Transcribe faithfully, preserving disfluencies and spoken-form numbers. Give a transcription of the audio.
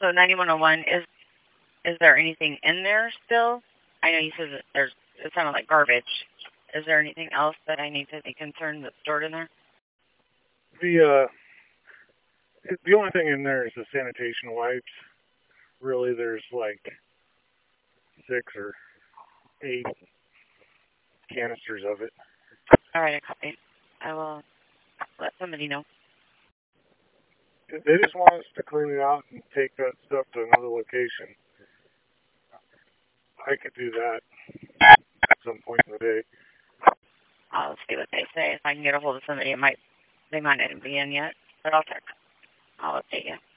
So ninety-one oh one, is is there anything in there still? I know you said that there's, it sounded like garbage. Is there anything else that I need to be concerned that's stored in there? The, uh, the only thing in there is the sanitation wipes. Really, there's like six or eight canisters of it. All right, I copy. I will let somebody know. They just want us to clean it out and take that stuff to another location. I could do that at some point in the day. I'll see what they say. If I can get a hold of somebody, it might, they might not be in yet, but I'll check. I'll update you.